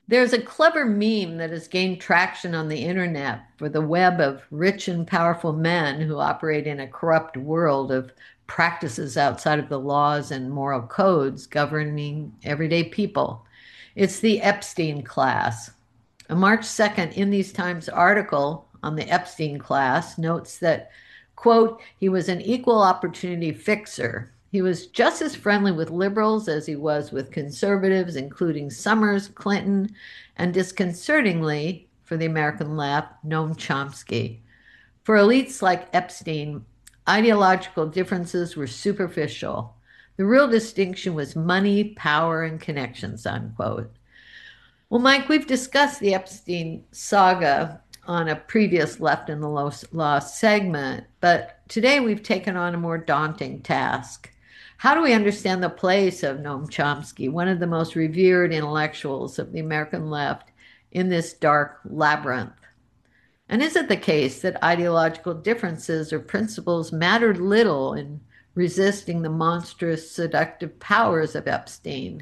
There's a clever meme that has gained traction on the internet for the web of rich and powerful men who operate in a corrupt world of practices outside of the laws and moral codes governing everyday people. It's the Epstein class. A March 2nd In These Times article on the Epstein class notes that, quote, he was an equal opportunity fixer. He was just as friendly with liberals as he was with conservatives, including Summers, Clinton, and disconcertingly, for the American left, Noam Chomsky. For elites like Epstein, ideological differences were superficial. The real distinction was money, power, and connections, unquote. Well, Mike, we've discussed the Epstein saga on a previous Left in the Law segment, but today we've taken on a more daunting task. How do we understand the place of Noam Chomsky, one of the most revered intellectuals of the American left, in this dark labyrinth? And is it the case that ideological differences or principles mattered little in resisting the monstrous seductive powers of Epstein?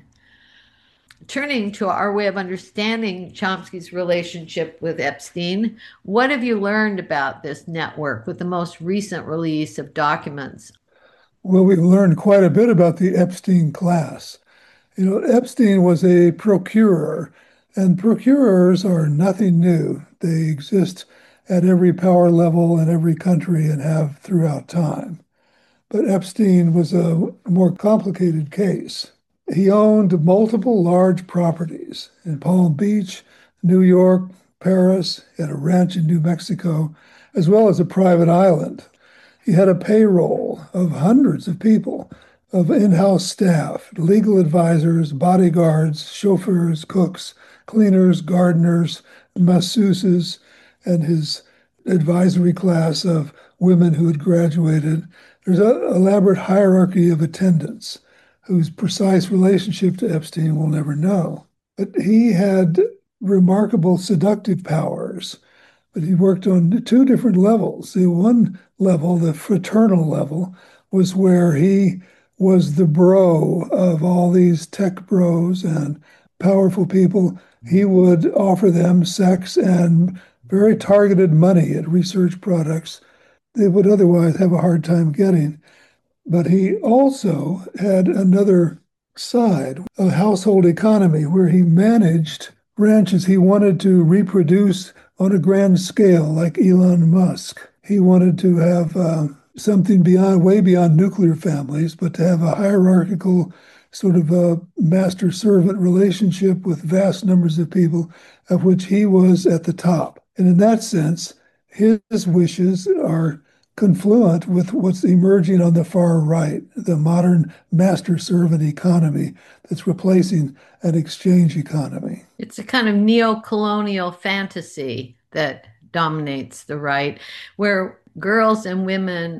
Turning to our way of understanding Chomsky's relationship with Epstein, what have you learned about this network with the most recent release of documents? Well, we've learned quite a bit about the Epstein class. Epstein was a procurer, and procurers are nothing new. They exist at every power level in every country and have throughout time. But Epstein was a more complicated case. He owned multiple large properties in Palm Beach, New York, Paris, and a ranch in New Mexico, as well as a private island. He had a payroll of hundreds of people, of in-house staff, legal advisors, bodyguards, chauffeurs, cooks, cleaners, gardeners, masseuses, and his advisory class of women who had graduated. There's an elaborate hierarchy of attendants whose precise relationship to Epstein we'll never know. But he had remarkable seductive powers, but he worked on two different levels. The one level, the fraternal level, was where he was the bro of all these tech bros and powerful people. He would offer them sex and very targeted money at research products they would otherwise have a hard time getting. But he also had another side, a household economy, where he managed ranches he wanted to reproduce on a grand scale, like Elon Musk. He wanted to have something beyond, way beyond nuclear families, but to have a hierarchical sort of a master servant relationship with vast numbers of people, of which he was at the top. And in that sense, his wishes are confluent with what's emerging on the far right, the modern master servant economy that's replacing an exchange economy. It's a kind of neo-colonial fantasy that dominates the right, where girls and women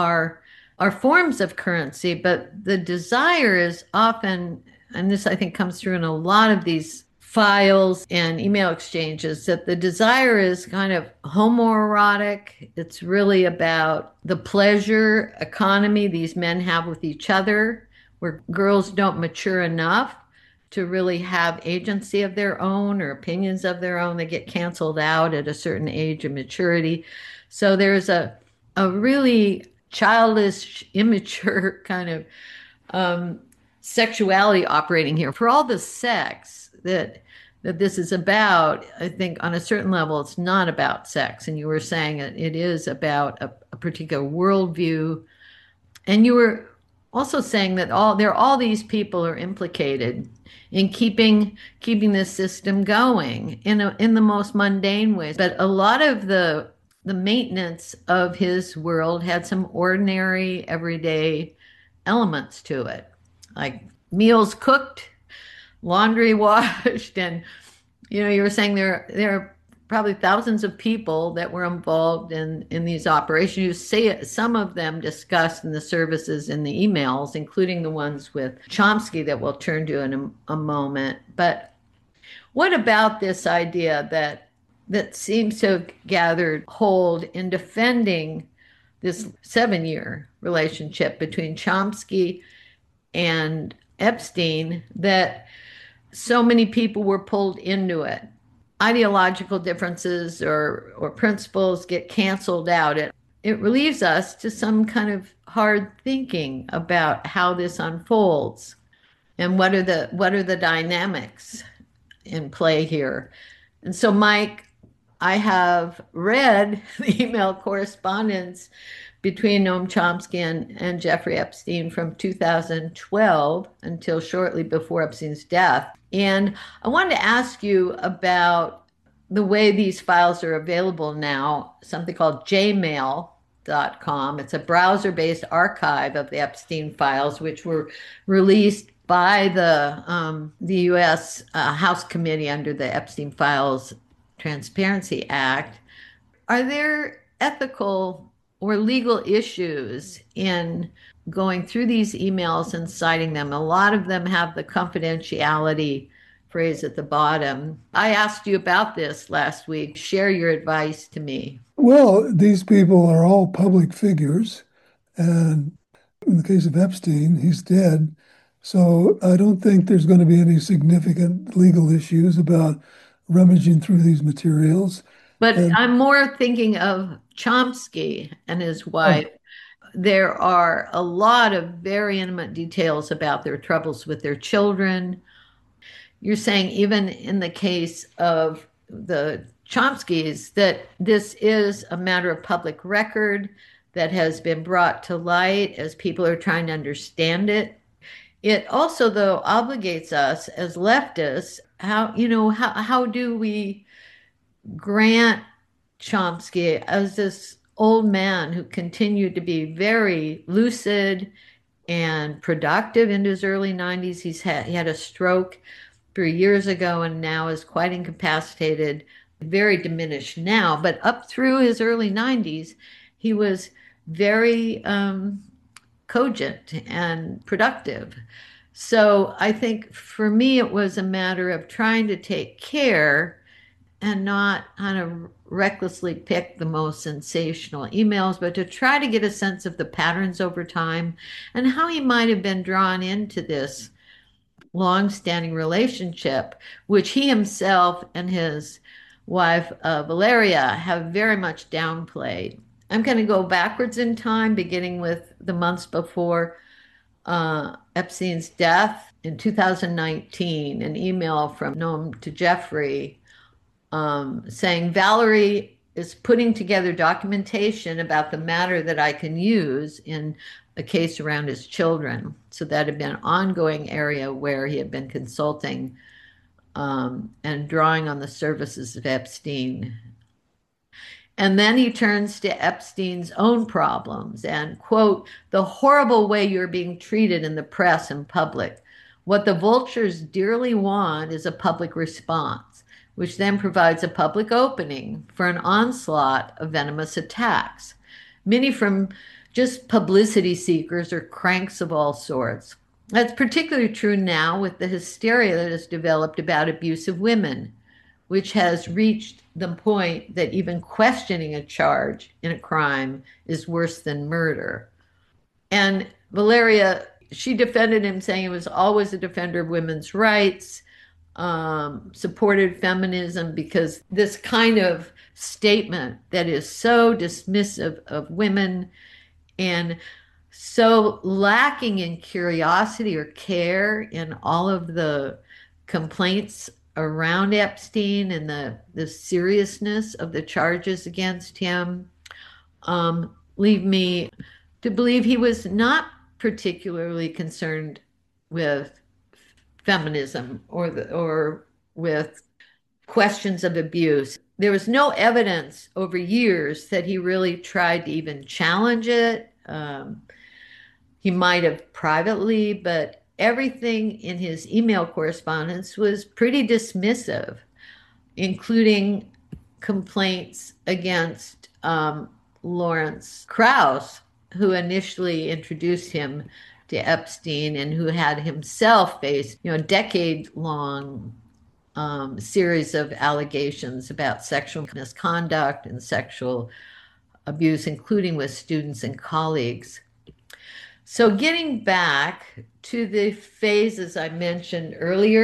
are forms of currency, but the desire is often, and this I think comes through in a lot of these files and email exchanges, that the desire is kind of homoerotic. It's really about the pleasure economy these men have with each other, where girls don't mature enough to really have agency of their own or opinions of their own. They get canceled out at a certain age of maturity. So there's a really childish, immature kind of um, sexuality operating here. For all the sex that this is about, I think on a certain level, it's not about sex. And you were saying it is about a particular worldview. And you were also saying that all these people are implicated in keeping this system going in the most mundane ways. But a lot of the maintenance of his world had some ordinary, everyday elements to it, like meals cooked, laundry washed, and you were saying there are probably thousands of people that were involved in these operations. You see some of them discussed in the services in the emails, including the ones with Chomsky that we'll turn to in a moment. But what about this idea that seems to have gathered hold in defending this 7-year relationship between Chomsky and Epstein, that so many people were pulled into it. Ideological differences or principles get canceled out. It relieves us to some kind of hard thinking about how this unfolds and what are the dynamics in play here. And so, Mike, I have read the email correspondence between Noam Chomsky and Jeffrey Epstein from 2012 until shortly before Epstein's death. And I wanted to ask you about the way these files are available now, something called jmail.com. It's a browser-based archive of the Epstein files, which were released by the U.S. House Committee under the Epstein Files Transparency Act. Are there ethical or legal issues in going through these emails and citing them? A lot of them have the confidentiality phrase at the bottom. I asked you about this last week. Share your advice to me. Well, these people are all public figures, and in the case of Epstein, he's dead. So I don't think there's going to be any significant legal issues about rummaging through these materials. But And I'm more thinking of Chomsky and his oh, wife. There are a lot of very intimate details about their troubles with their children. You're saying, even in the case of the Chomskys, that this is a matter of public record that has been brought to light as people are trying to understand it. It also, though, obligates us as leftists. How do we grant Chomsky as this old man who continued to be very lucid and productive into his early 90s? He had a stroke 3 years ago and now is quite incapacitated, very diminished now. But up through his early 90s, he was very cogent and productive. So I think for me, it was a matter of trying to take care and not kind of recklessly pick the most sensational emails, but to try to get a sense of the patterns over time and how he might have been drawn into this long-standing relationship, which he himself and his wife, Valeria, have very much downplayed. I'm going to go backwards in time, beginning with the months before Epstein's death in 2019, an email from Noam to Jeffrey saying, Valerie is putting together documentation about the matter that I can use in a case around his children. So that had been an ongoing area where he had been consulting and drawing on the services of Epstein. And then he turns to Epstein's own problems and, quote, the horrible way you're being treated in the press and public. What the vultures dearly want is a public response, which then provides a public opening for an onslaught of venomous attacks, many from just publicity seekers or cranks of all sorts. That's particularly true now with the hysteria that has developed about abusive women, which has reached the point that even questioning a charge in a crime is worse than murder. And Valeria, she defended him, saying he was always a defender of women's rights, supported feminism, because this kind of statement that is so dismissive of women and so lacking in curiosity or care in all of the complaints around Epstein and the seriousness of the charges against him leave me to believe he was not particularly concerned with feminism or with questions of abuse. There was no evidence over years that he really tried to even challenge it. He might have privately, but everything in his email correspondence was pretty dismissive, including complaints against Lawrence Krauss, who initially introduced him to Epstein and who had himself faced, a decade-long series of allegations about sexual misconduct and sexual abuse, including with students and colleagues. So getting back to the phases I mentioned earlier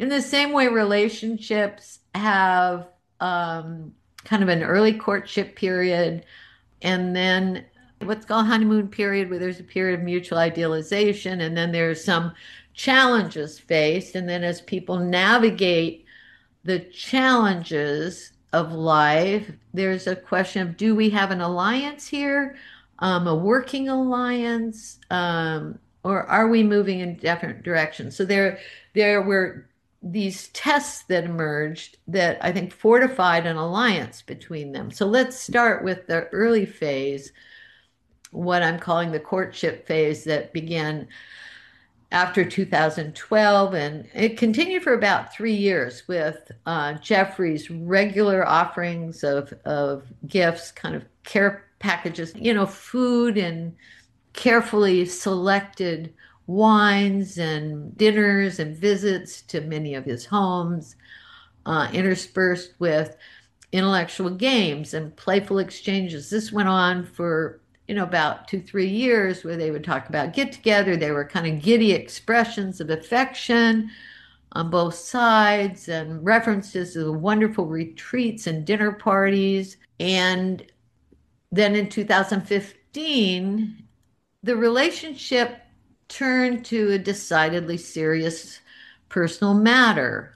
in the same way relationships have um, kind of an early courtship period and then what's called honeymoon period, where there's a period of mutual idealization, and then there's some challenges faced. And then as people navigate the challenges of life, there's a question of do we have an alliance here, a working alliance, or are we moving in different directions? So there were these tests that emerged that I think fortified an alliance between them. So let's start with the early phase, what I'm calling the courtship phase that began after 2012, and it continued for about 3 years with Jeffrey's regular offerings of gifts, kind of care packages, food and carefully selected wines and dinners and visits to many of his homes, interspersed with intellectual games and playful exchanges. This went on for about 2, 3 years where they would talk about get together. They were kind of giddy expressions of affection on both sides and references to the wonderful retreats and dinner parties. And then in 2015, the relationship turned to a decidedly serious personal matter.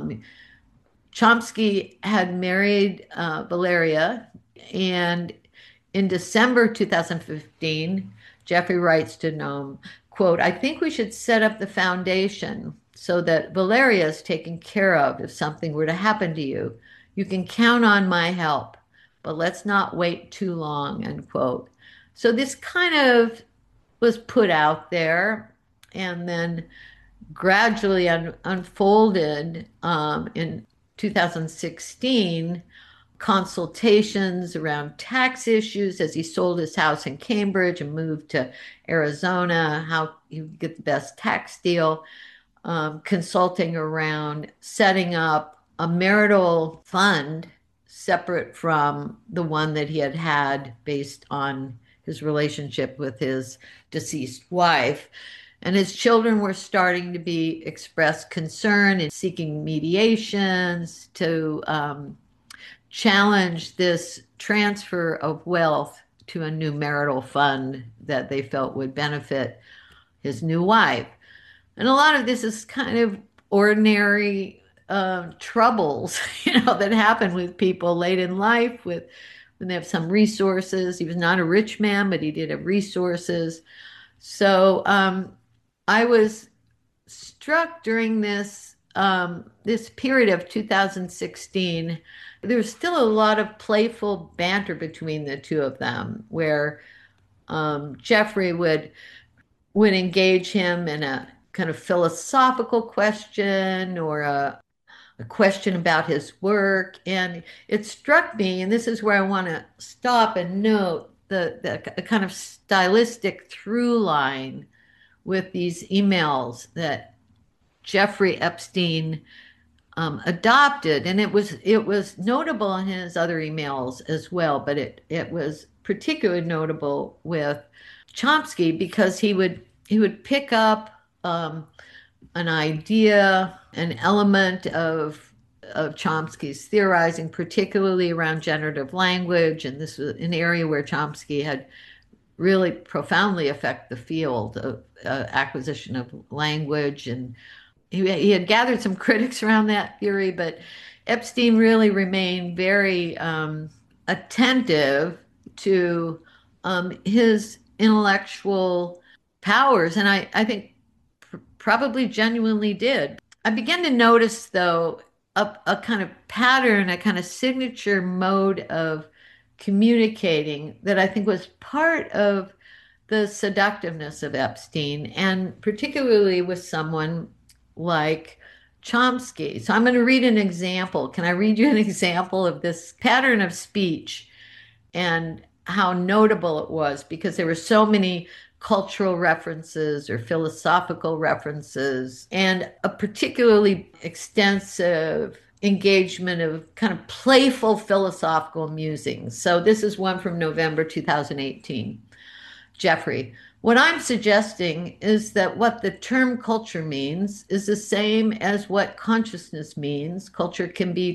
Chomsky had married Valeria, and in December 2015, Jeffrey writes to Noam, quote, I think we should set up the foundation so that Valeria is taken care of if something were to happen to you. You can count on my help, but let's not wait too long, end quote. So this kind of was put out there and then gradually unfolded in 2016 consultations around tax issues as he sold his house in Cambridge and moved to Arizona, how he would get the best tax deal, consulting around setting up a marital fund separate from the one that he had had based on his relationship with his deceased wife. And his children were starting to be expressed concern and seeking mediations to challenge this transfer of wealth to a new marital fund that they felt would benefit his new wife. And a lot of this is kind of ordinary troubles, that happen with people late in life with when they have some resources. He was not a rich man, but he did have resources. So I was struck during this period of 2016. There was still a lot of playful banter between the two of them, where Jeffrey would engage him in a kind of philosophical question or a question about his work. And it struck me, and this is where I want to stop and note the kind of stylistic through line with these emails that Jeffrey Epstein adopted, and it was notable in his other emails as well, but it was particularly notable with Chomsky because he would pick up an idea, an element of Chomsky's theorizing, particularly around generative language, and this was an area where Chomsky had really profoundly affected the field of acquisition of language, and he had gathered some critics around that theory, but Epstein really remained very attentive to his intellectual powers, and I think probably genuinely did. I began to notice, though, a kind of pattern, a kind of signature mode of communicating that I think was part of the seductiveness of Epstein, and particularly with someone like Chomsky. So I'm going to read an example. Can I read you an example of this pattern of speech and how notable it was? Because there were so many cultural references or philosophical references, and a particularly extensive engagement of kind of playful philosophical musings. So this is one from November 2018. Jeffrey, What I'm suggesting is that what the term culture means is the same as what consciousness means. Culture can be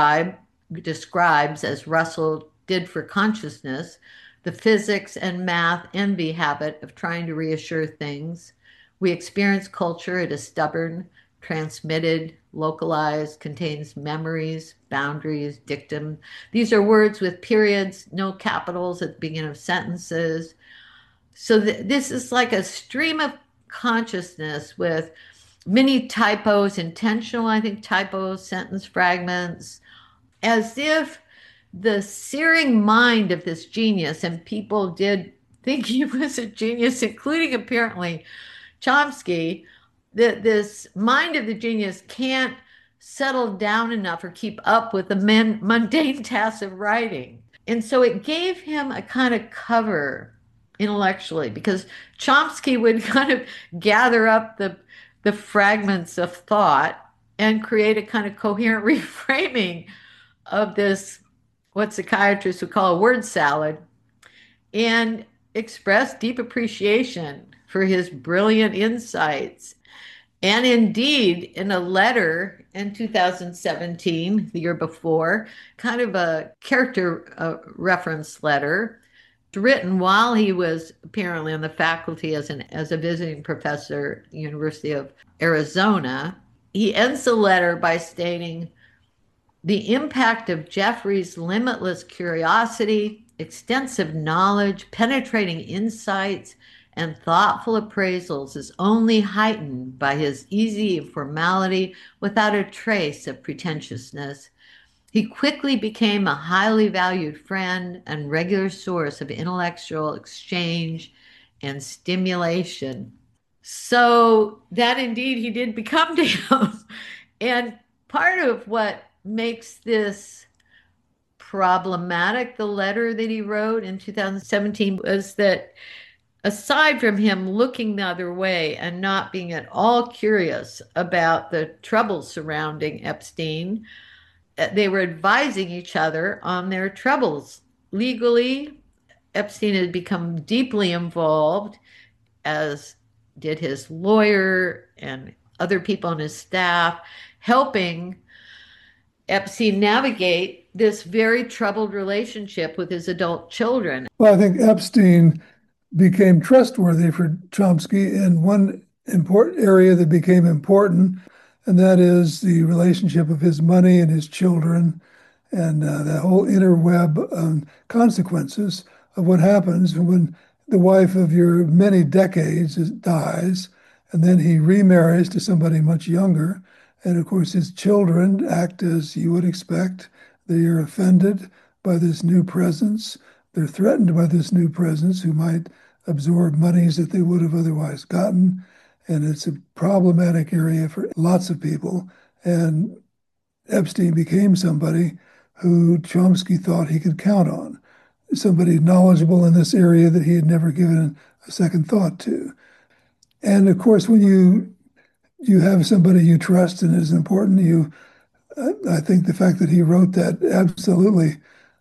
describes, as Russell did for consciousness, the physics and math envy habit of trying to reassure things. We experience culture. It is stubborn, transmitted, localized, contains memories, boundaries, dictum. These are words with periods, no capitals at the beginning of sentences. So this is like a stream of consciousness with many typos, intentional, I think, typos, sentence fragments, as if the searing mind of this genius, and people did think he was a genius, including apparently Chomsky, that this mind of the genius can't settle down enough or keep up with the mundane tasks of writing. And so it gave him a kind of cover intellectually because Chomsky would kind of gather up the fragments of thought and create a kind of coherent reframing of this, what psychiatrists would call a word salad, and express deep appreciation for his brilliant insights. And indeed, in a letter in 2017, the year before, kind of a character reference letter, written while he was apparently on the faculty as a visiting professor at the University of Arizona. He ends the letter by stating, the impact of Jeffrey's limitless curiosity, extensive knowledge, penetrating insights, and thoughtful appraisals is only heightened by his easy informality without a trace of pretentiousness. He quickly became a highly valued friend and regular source of intellectual exchange and stimulation. So that indeed he did become to him. And part of what makes this problematic, the letter that he wrote in 2017, was that aside from him looking the other way and not being at all curious about the troubles surrounding Epstein, they were advising each other on their troubles. Legally, Epstein had become deeply involved, as did his lawyer and other people on his staff, helping Epstein navigate this very troubled relationship with his adult children. Well, I think Epstein became trustworthy for Chomsky in one important area that became important, and that is the relationship of his money and his children, and the whole interweb consequences of what happens when the wife of your many decades dies, and then he remarries to somebody much younger. And of course, his children act as you would expect. They are offended by this new presence. They're threatened by this new presence who might absorb monies that they would have otherwise gotten. And it's a problematic area for lots of people. And Epstein became somebody who Chomsky thought he could count on, somebody knowledgeable in this area that he had never given a second thought to. And of course, when you have somebody you trust and is important to you, I think the fact that he wrote that absolutely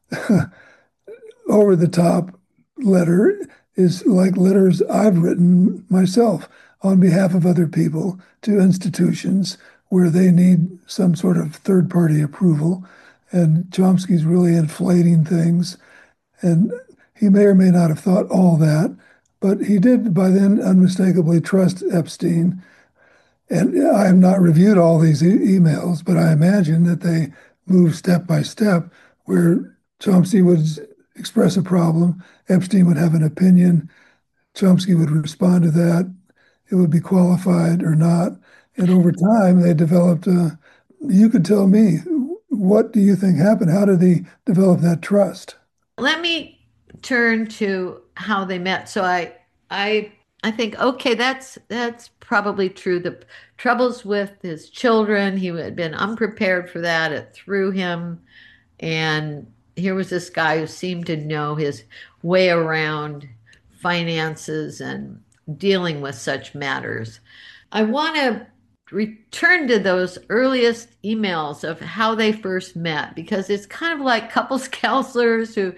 over the top letter is like letters I've written myself on behalf of other people to institutions where they need some sort of third party approval. And Chomsky's really inflating things. And he may or may not have thought all that, but he did by then unmistakably trust Epstein. And I have not reviewed all these emails, but I imagine that they move step by step where Chomsky would express a problem, Epstein would have an opinion, Chomsky would respond to that, it would be qualified or not. And over time, they developed you could tell me, what do you think happened? How did he develop that trust? Let me turn to how they met. I I think okay, that's probably true. The troubles with his children, he had been unprepared for that. It threw him, and here was this guy who seemed to know his way around finances and dealing with such matters. I want to return to those earliest emails of how they first met because it's kind of like couples counselors who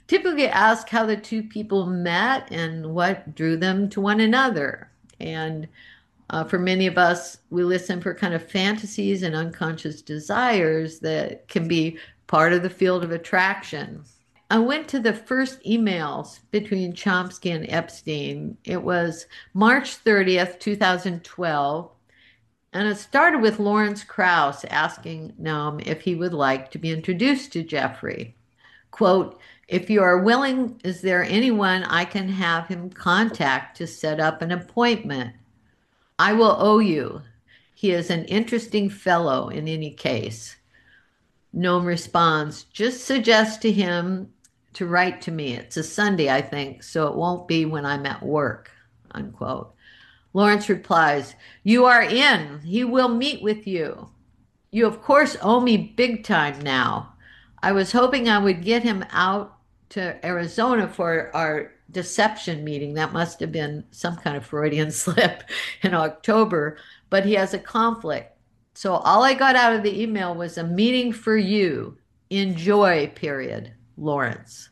typically ask how the two people met and what drew them to one another. And for many of us, we listen for kind of fantasies and unconscious desires that can be part of the field of attraction. I went to the first emails between Chomsky and Epstein. It was March 30th, 2012. And it started with Lawrence Krauss asking Noam if he would like to be introduced to Jeffrey. Quote, if you are willing, is there anyone I can have him contact to set up an appointment? I will owe you. He is an interesting fellow in any case. Noam responds, just suggest to him to write to me. It's a Sunday, I think, so it won't be when I'm at work, unquote. Lawrence replies, you are in. He will meet with you. You, of course, owe me big time now. I was hoping I would get him out to Arizona for our deception meeting. That must have been some kind of Freudian slip in October, but he has a conflict. So all I got out of the email was a meeting for you. Enjoy, period. Lawrence.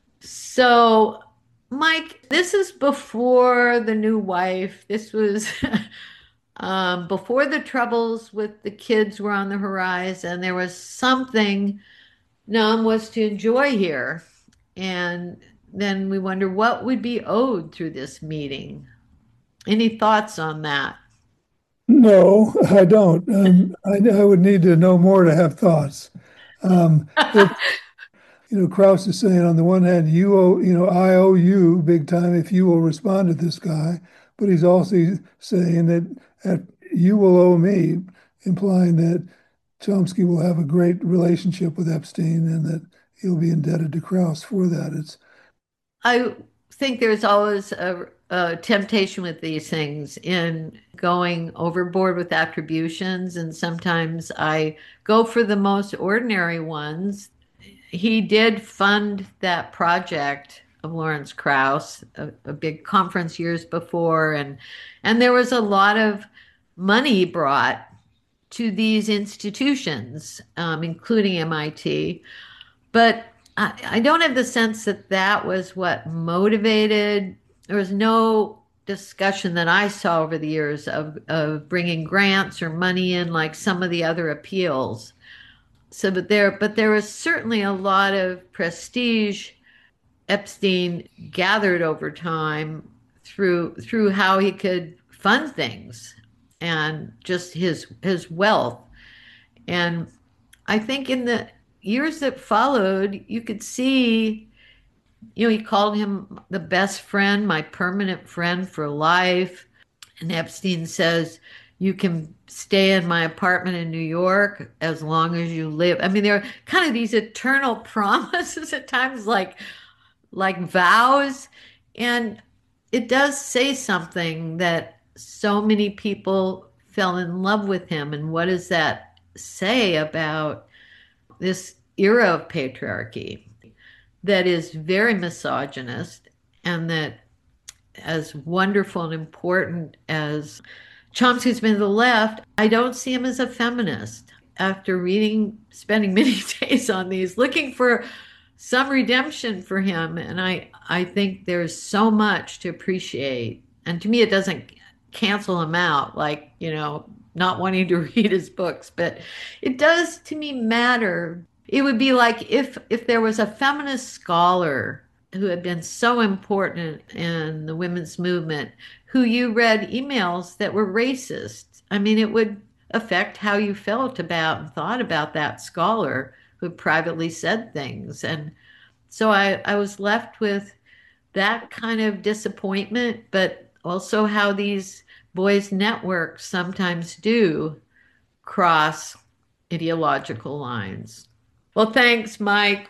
So, Mike, this is before the new wife. This was before the troubles with the kids were on the horizon. There was something Nam was to enjoy here. And then we wonder what would be owed through this meeting. Any thoughts on that? No, I don't. I would need to know more to have thoughts. It, Krauss is saying on the one hand, I owe you big time if you will respond to this guy, but he's also saying that you will owe me, implying that Chomsky will have a great relationship with Epstein and that he'll be indebted to Krauss for that. I think there's always a temptation with these things in going overboard with attributions, and sometimes I go for the most ordinary ones. He did fund that project of Lawrence Krauss, a big conference years before, and there was a lot of money brought to these institutions, including MIT. But I don't have the sense that that was what motivated. There was no discussion that I saw over the years of bringing grants or money in like some of the other appeals. So, but there was certainly a lot of prestige Epstein gathered over time through how he could fund things and just his wealth. And I think in the years that followed, you could see, he called him the best friend, my permanent friend for life. And Epstein says, you can stay in my apartment in New York as long as you live. I mean, there are kind of these eternal promises at times, like vows. And it does say something that so many people fell in love with him. And what does that say about this era of patriarchy that is very misogynist, and that, as wonderful and important as Chomsky's been to the left, I don't see him as a feminist. After spending many days on these, looking for some redemption for him, and I think there's so much to appreciate. And to me, it doesn't cancel him out, like, not wanting to read his books, but it does to me matter. It would be like if there was a feminist scholar who had been so important in the women's movement, who you read emails that were racist. I mean, it would affect how you felt about and thought about that scholar who privately said things. And so I was left with that kind of disappointment, but also how these boys' networks sometimes do cross ideological lines. Well, thanks, Mike.